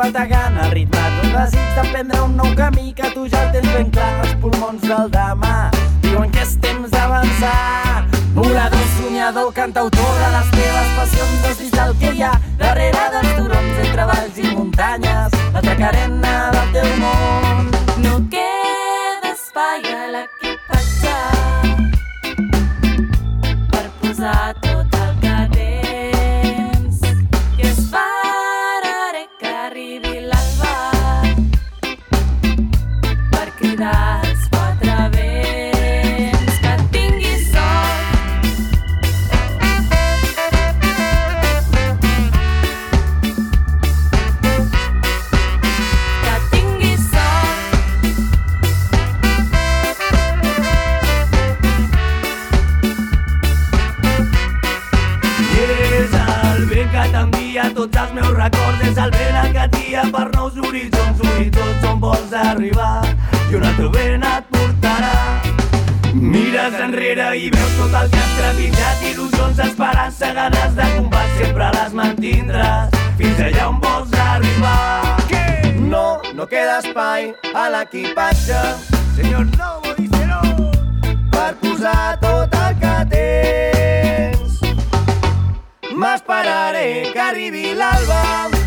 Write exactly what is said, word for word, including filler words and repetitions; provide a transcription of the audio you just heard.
bategant al ritme d'un desig d'emprendre un nou camí que tu ja el tens ben clar. Els pulmons del demà diuen que és temps d'avançar. Volador, somiador, cantautor de les teves passions, desig del que hi ha darrere dels turons entre valls i muntanyes, la tracarena del teu món. No queda espai a l'equipatge per posar tot el que tens, i esperaré que arribi l'alba per cridar els quatre vents. Que tinguis sort, que tinguis sort, I és el vent que t'envia tots els meus records, és el vent el que et guia per nous horitzons, horitzons on vols arribar, i un altre vent et portarà. Mires enrere i veus tot el que has trepitjat, il·lusions, esperança, ganes de combat, sempre les mantindràs fins allà on vols arribar. No, no queda espai a l'equipatge, senyor Novo Dicero, per posar tot el que tens. M'esperaré que arribi l'alba